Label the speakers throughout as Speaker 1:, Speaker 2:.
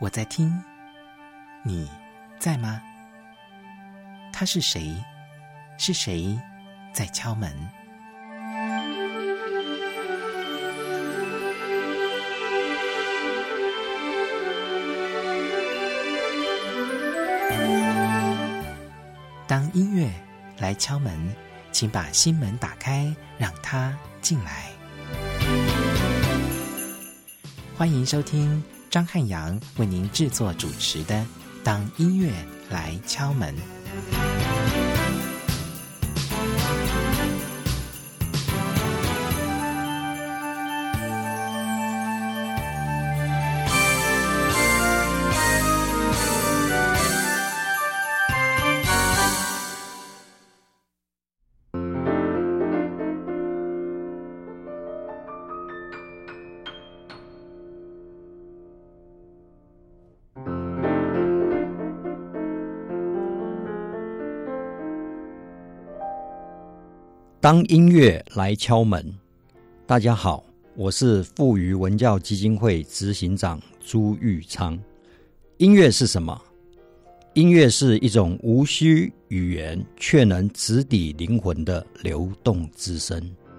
Speaker 1: 我在听，你在吗？他是谁？是谁在敲门？当音乐来敲门，请把心门打开，让它进来。欢迎收听张汉阳为您制作主持的《当音乐来敲门》。
Speaker 2: 当音乐来敲门。大家好，我是富余文教基金会执行长朱玉昌。音乐是什么？音乐是一种无需语言却能直抵灵魂的流动之声。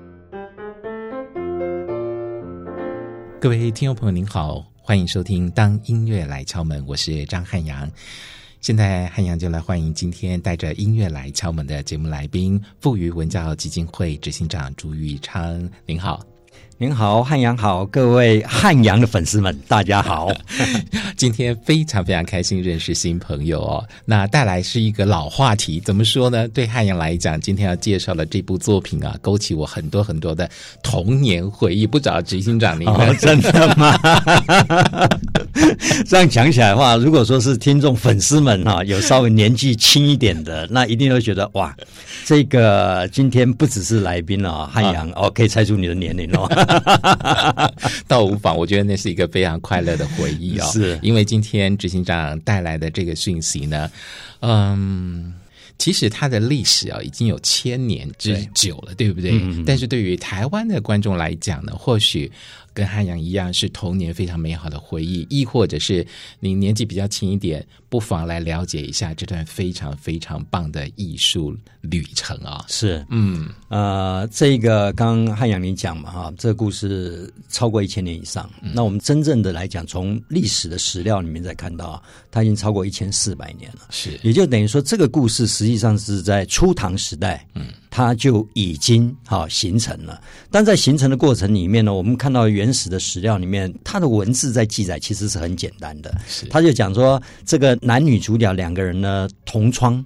Speaker 1: 各位听众朋友您好，欢迎收听当音乐来敲门，我是张汉阳。现在汉阳就来欢迎今天带着音乐来敲门的节目来宾，富余文教基金会执行长朱玉昌。您好。
Speaker 2: 您好，汉阳好，各位汉阳的粉丝们大家好。
Speaker 1: 今天非常非常开心认识新朋友哦。那带来是一个老话题，怎么说呢？对汉阳来讲，今天要介绍的这部作品啊，勾起我很多很多的童年回忆。不知道执行长您
Speaker 2: 真的吗？这样讲起来的话，如果说是听众粉丝们有稍微年纪轻一点的，那一定会觉得哇，这个今天不只是来宾汉阳可以猜出你的年龄
Speaker 1: 倒无妨，我觉得那是一个非常快乐的回忆
Speaker 2: 是
Speaker 1: 因为今天执行长带来的这个讯息呢，其实它的历史已经有1000年之久了， 对不对？但是对于台湾的观众来讲呢，或许跟汉阳一样是童年非常美好的回忆，亦或者是您年纪比较轻一点，不妨来了解一下这段非常非常棒的艺术旅程啊。
Speaker 2: 是，这个刚刚汉阳您讲嘛这个故事超过1000年以上。那我们真正的来讲，从历史的史料里面再看到，它已经超过1400年了。
Speaker 1: 是，
Speaker 2: 也就等于说，这个故事实际上是在初唐时代，它就已经形成了。但在形成的过程里面呢，我们看到原始的史料里面，它的文字在记载其实是很简单的。他就讲说，这个男女主角2个人呢同窗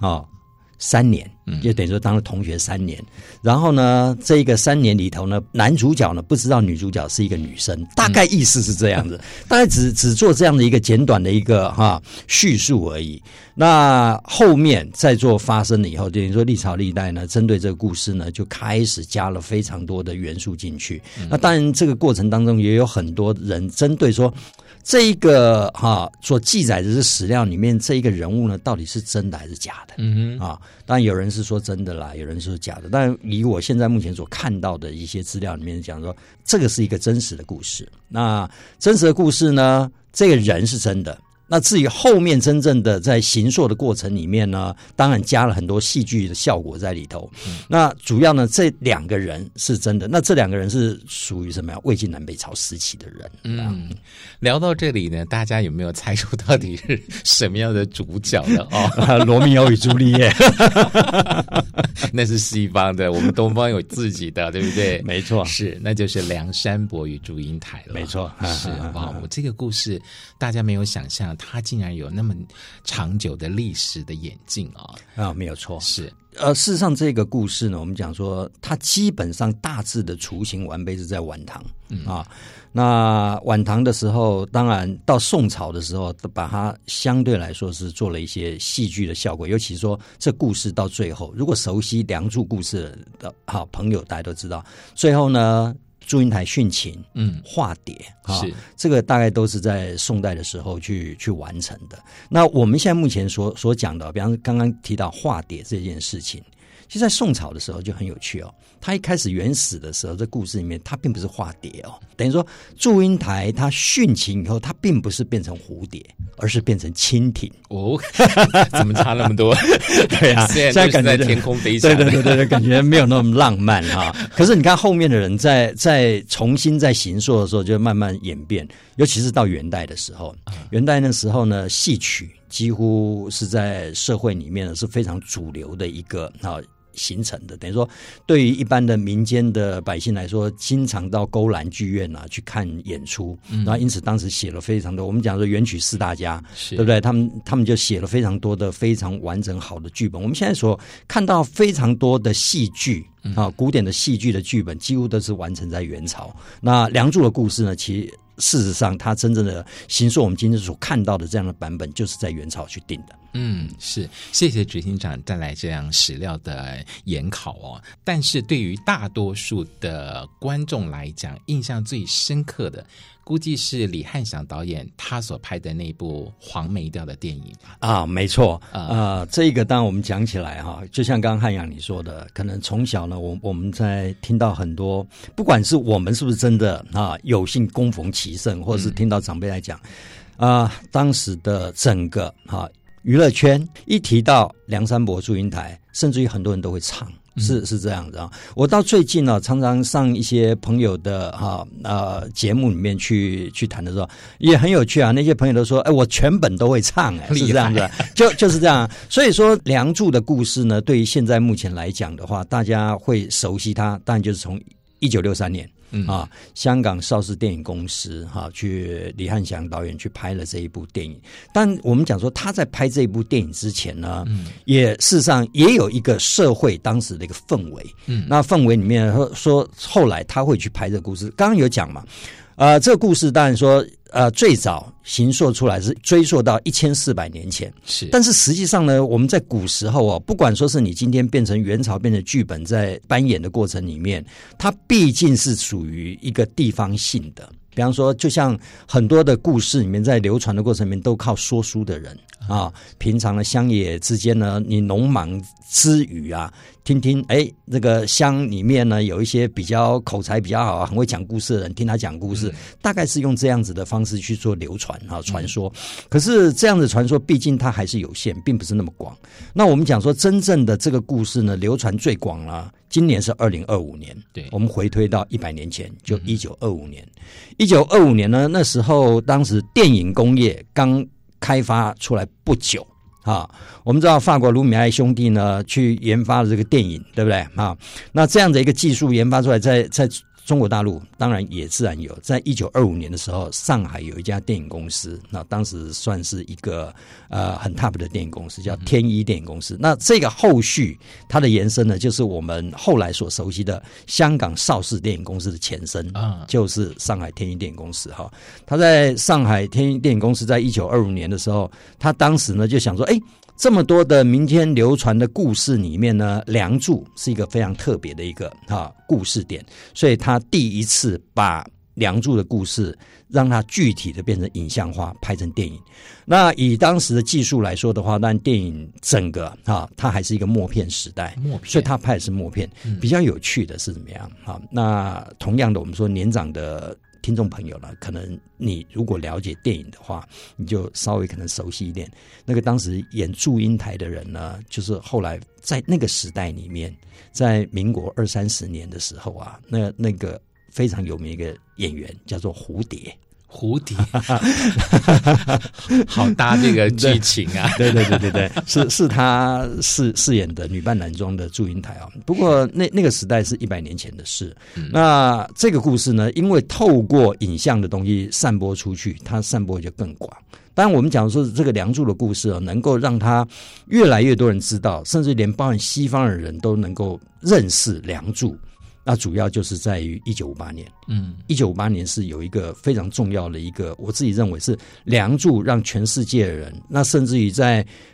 Speaker 2: 3年，就等于说当了同学3年。然后呢，这个3年里头呢，男主角呢不知道女主角是一个女生，大概意思是这样子，大概只做这样的一个简短的一个叙述而已。那后面再做发生了以后，等于说历朝历代呢，针对这个故事呢，就开始加了非常多的元素进去。那当然，这个过程当中也有很多人针对说，这一个所记载的是史料里面这一个人物呢，到底是真的还是假的？当然有人是说真的啦，有人说假的。但以我现在目前所看到的一些资料里面讲说，这个是一个真实的故事。那真实的故事呢，这个人是真的。那至于后面真正的在形塑的过程里面呢，当然加了很多戏剧的效果在里头。那主要呢，这2个人是真的。那这2个人是属于什么呀？魏晋南北朝时期的人。
Speaker 1: 聊到这里呢，大家有没有猜出到底是什么样的主角呢？
Speaker 2: 罗密欧与朱丽叶。
Speaker 1: 那是西方的，我们东方有自己的，对不对？
Speaker 2: 没错，
Speaker 1: 是，那就是梁山伯与祝英台了。
Speaker 2: 没错，
Speaker 1: 是哇，我这个故事大家没有想象，它竟然有那么长久的历史的演进
Speaker 2: 没有错，
Speaker 1: 是。
Speaker 2: 事实上这个故事呢，我们讲说它基本上大致的雏形完备是在晚唐那晚唐的时候，当然到宋朝的时候，把它相对来说是做了一些戏剧的效果。尤其说这故事到最后，如果熟悉梁祝故事的朋友大家都知道，最后呢祝英台殉情，化蝶
Speaker 1: 是
Speaker 2: 这个大概都是在宋代的时候去完成的。那我们现在目前所讲的，比方刚刚提到化蝶这件事情， 其实在宋朝的时候就很有趣哦。他一开始原始的时候，这故事里面他并不是化蝶哦，等于说祝英台他殉情以后，他并不是变成蝴蝶，而是变成蜻蜓
Speaker 1: 哦。怎么差那么多？
Speaker 2: 对啊，
Speaker 1: 现在感觉在天空飞翔，
Speaker 2: 对，感觉没有那么浪漫哈。可是你看后面的人在重新在形塑的时候，就慢慢演变，尤其是到元代的时候，元代那时候呢，戏曲几乎是在社会里面呢是非常主流的一个形成的，等于说对于一般的民间的百姓来说，经常到勾栏剧院去看演出，然后因此当时写了非常多，我们讲说元曲四大家，对不对？他们就写了非常多的非常完整好的剧本。我们现在所看到非常多的戏剧古典的戏剧的剧本，几乎都是完成在元朝。那《梁祝》的故事呢，其实事实上它真正的形塑我们今天所看到的这样的版本，就是在元朝去定的。
Speaker 1: 是，谢谢执行长带来这样史料的研考哦。但是对于大多数的观众来讲，印象最深刻的估计是李翰祥导演他所拍的那部黄梅调的电影
Speaker 2: 啊，没错这个当然我们讲起来就像刚刚汉阳你说的，可能从小呢，我们在听到很多，不管是我们是不是真的有幸恭逢其盛，或者是听到长辈来讲当时的整个娱乐圈一提到梁山伯祝英台，甚至于很多人都会唱，是这样子我到最近常常上一些朋友的节目里面去谈的时候，也很有趣那些朋友都说我全本都会唱是这样子就是这样。所以说梁祝的故事呢，对于现在目前来讲的话，大家会熟悉它，当然就是从1963年香港邵氏电影公司去李翰祥导演去拍了这一部电影。但我们讲说他在拍这一部电影之前呢，也事实上也有一个社会当时的一个氛围。那氛围里面说后来他会去拍这个故事，刚刚有讲嘛，这个故事当然说最早形塑出来是追溯到1400年前，
Speaker 1: 是。
Speaker 2: 但是实际上呢，我们在古时候不管说是你今天变成元朝变成剧本，在扮演的过程里面，它毕竟是属于一个地方性的。比方说，就像很多的故事里面，在流传的过程里面，都靠说书的人平常的乡野之间呢，你农忙之余听听这个乡里面呢有一些比较口才比较好很会讲故事的人，听他讲故事，大概是用这样子的方式去做流传传说。可是这样的传说毕竟它还是有限，并不是那么广。那我们讲说真正的这个故事呢，流传最广了，今年是2025年，对，我们回推到100年前，就1925年。1925年呢，那时候当时电影工业刚开发出来不久我们知道法国卢米埃兄弟呢去研发了这个电影，对不对那这样的一个技术研发出来，在中国大陆当然也自然有。在1925年的时候，上海有一家电影公司，那当时算是一个很 top 的电影公司，叫天一电影公司。那这个后续它的延伸呢，就是我们后来所熟悉的香港邵氏电影公司的前身就是上海天一电影公司他在上海天一电影公司在1925年的时候，他当时呢就想说这么多的民间流传的故事里面呢，梁祝是一个非常特别的一个故事点，所以他第一次把梁祝的故事让它具体的变成影像化，拍成电影。那以当时的技术来说的话，但电影整个它还是一个默片时代，所以他拍的是默片。比较有趣的是怎么样那同样的，我们说年长的听众朋友呢，可能你如果了解电影的话，你就稍微可能熟悉一点。那个当时演祝英台的人呢，就是后来在那个时代里面，在民国20-30年的时候那个非常有名一个演员叫做蝴蝶，
Speaker 1: 好搭这个剧情
Speaker 2: 对，是他饰演的女扮男装的祝英台不过那个时代是100年前的事。那这个故事呢，因为透过影像的东西散播出去，它散播就更广。当然我们讲说这个梁祝的故事能够让他越来越多人知道，甚至连包含西方的人都能够认识梁祝。那主要就是在于1958年，1958年是有一个非常重要的一个，我自己认为是梁祝让全世界的人，那甚至于在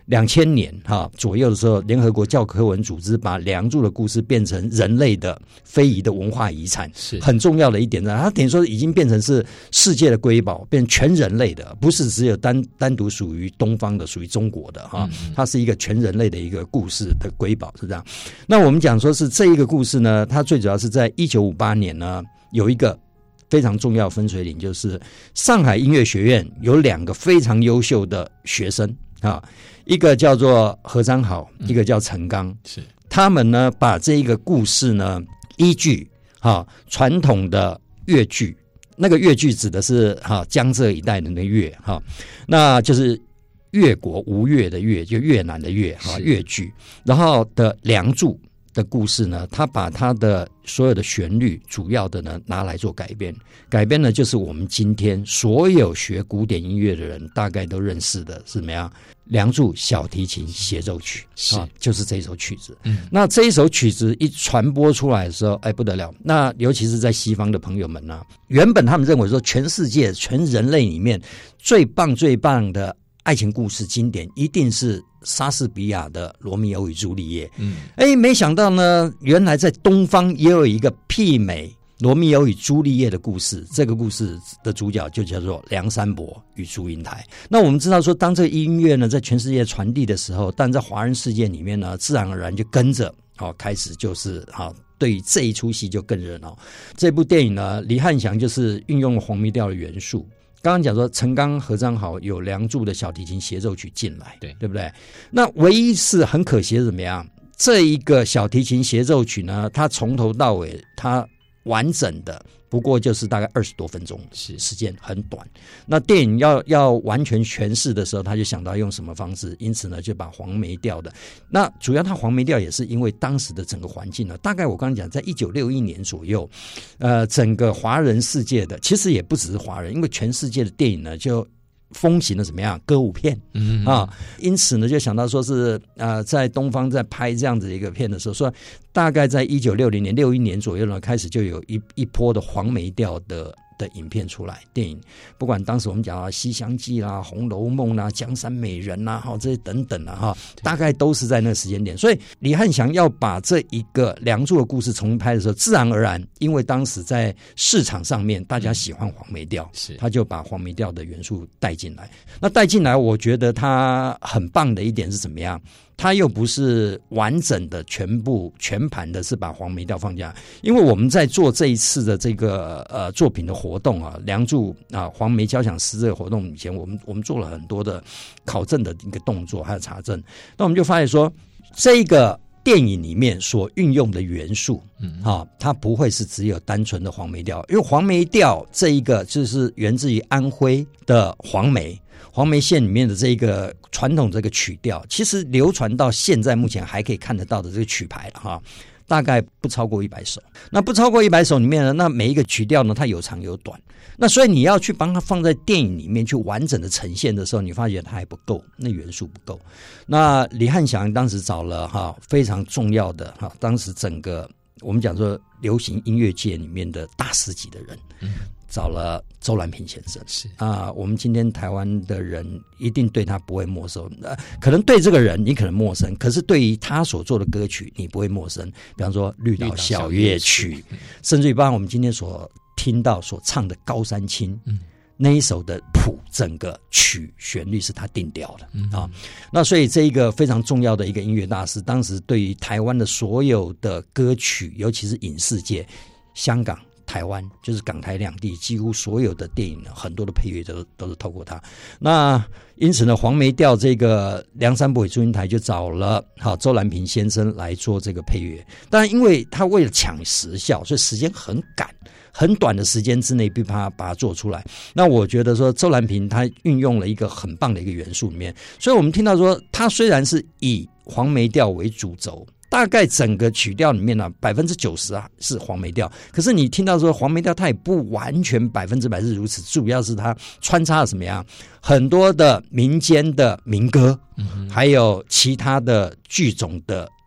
Speaker 2: 2000年左右的时候，联合国教科文组织把梁祝的故事变成人类的非遗的文化遗产，
Speaker 1: 是
Speaker 2: 很重要的一点呢。它等于说已经变成是世界的瑰宝，变成全人类的，不是只有单独属于东方的，属于中国的它是一个全人类的一个故事的瑰宝，是这样。那我们讲说是这一个故事呢，它最主要是在1958年呢，有一个非常重要的分水岭，就是上海音乐学院有2个非常优秀的学生一个叫做何章豪，一个叫陈刚，
Speaker 1: 是
Speaker 2: 他们呢把这一个故事呢依据传统的越剧，那个越剧指的是江浙一带的那个越那就是越国吴越的越，就越南的越越剧，然后的梁祝的故事呢，他把他的所有的旋律主要的呢拿来做改编呢，就是我们今天所有学古典音乐的人大概都认识的是怎么样？梁祝小提琴协奏曲就是这一首曲子。那这一首曲子一传播出来的时候，不得了。那尤其是在西方的朋友们呢，原本他们认为说全世界全人类里面最棒的爱情故事经典一定是莎士比亚的罗密欧与朱丽叶。没想到呢，原来在东方也有一个媲美罗密欧与朱丽叶的故事，这个故事的主角就叫做梁山伯与祝英台。那我们知道说，当这个音乐呢在全世界传递的时候，但在华人世界里面呢，自然而然就跟着开始就是对于这一出戏就更热闹。这部电影呢，李翰祥就是运用了黄梅调的元素。刚刚讲说陈刚、何章豪有梁祝的小提琴协奏曲进来，对不对？那唯一是很可惜的怎么样？这一个小提琴协奏曲呢，它从头到尾它完整的不过就是大概20多分钟，时间很短。那电影要完全诠释的时候，他就想到用什么方式，因此呢就把黄梅调的。那主要他黄梅调也是因为当时的整个环境呢，大概我刚才讲在1961年左右，整个华人世界的其实也不只是华人，因为全世界的电影呢就风行的怎么样歌舞片因此呢就想到说是在东方在拍这样子一个片的时候，说大概在1960年61年左右呢开始就有一波的黄梅调的影片出来，电影不管当时我们讲西厢记啦、红楼梦啦、江山美人啦这些等等大概都是在那个时间点。所以李翰祥要把这一个梁祝的故事重新拍的时候，自然而然因为当时在市场上面大家喜欢黄梅调，他就把黄梅调的元素带进来。那带进来我觉得他很棒的一点是怎么样，它又不是完整的全盘的是把黄梅调放进来。因为我们在做这一次的这个作品的活动梁祝黄梅交响诗这个活动以前，我们做了很多的考证的一个动作还有查证。那我们就发现说，这个电影里面所运用的元素它不会是只有单纯的黄梅调，因为黄梅调这一个就是源自于安徽的黄梅县里面的这个传统这个曲调，其实流传到现在目前还可以看得到的这个曲牌了大概不超过100首。那不超过100首里面呢，那每一个曲调呢它有长有短，那所以你要去帮它放在电影里面去完整的呈现的时候，你发觉它还不够，那元素不够。那李翰祥当时找了非常重要的当时整个我们讲说流行音乐界里面的大师级的人找了周兰萍先生，我们今天台湾的人一定对他不会陌生，可能对这个人你可能陌生，可是对于他所做的歌曲你不会陌生。比方说《绿岛小夜曲》，甚至于包括我们今天所听到所唱的《高山青》那一首的谱，整个曲旋律是他定调的那所以这一个非常重要的一个音乐大师，当时对于台湾的所有的歌曲，尤其是影视界，香港台湾就是港台两地几乎所有的电影很多的配乐都是透过它。那因此呢，黄梅调这个梁山伯与祝英台就找了周兰萍先生来做这个配乐。当然因为他为了抢时效，所以时间很赶，很短的时间之内必须把它做出来。那我觉得说周兰萍他运用了一个很棒的一个元素里面，所以我们听到说他虽然是以黄梅调为主轴，大概整个曲调里面呢，90%是黄梅调。可是你听到说黄梅调，它也不完全100%是如此，主要是它穿插了什么样很多的民间的民歌，还有其他的剧种的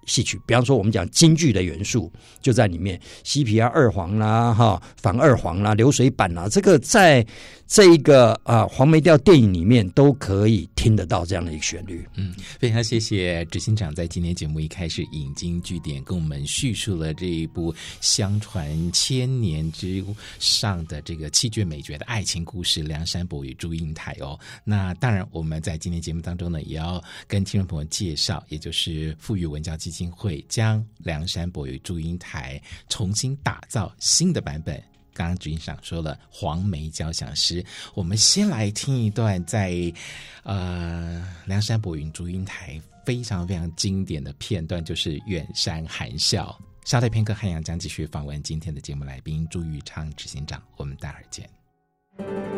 Speaker 2: 戏曲，比方说我们讲京剧的元素就在里面，西皮啊、二黄啦、反二黄啦、流水板啦，这个在这一个黄梅调电影里面都可以听得到这样的一个旋律。
Speaker 1: 非常谢谢执行长在今天节目一开始引经据典，跟我们叙述了这一部相传千年之上的这个七绝美绝的爱情故事《梁山伯与祝英台》哦。那当然，我们在今天节目当中呢，也要跟听众朋友介绍，也就是富裕文教基金会将《梁山伯与祝英台》重新打造新的版本。刚刚执行长说了黄梅交响诗，我们先来听一段在梁山伯与祝英台非常非常经典的片段，就是远山含笑。稍待片刻，汉阳将继续访问今天的节目来宾朱玉昌执行长，我们待会儿见。